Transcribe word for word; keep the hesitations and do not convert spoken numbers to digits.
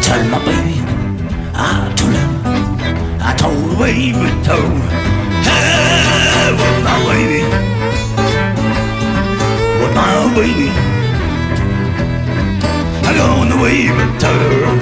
tell my baby, I told him, I told the baby, told, hey, with my baby, with my baby, I go on the baby, told.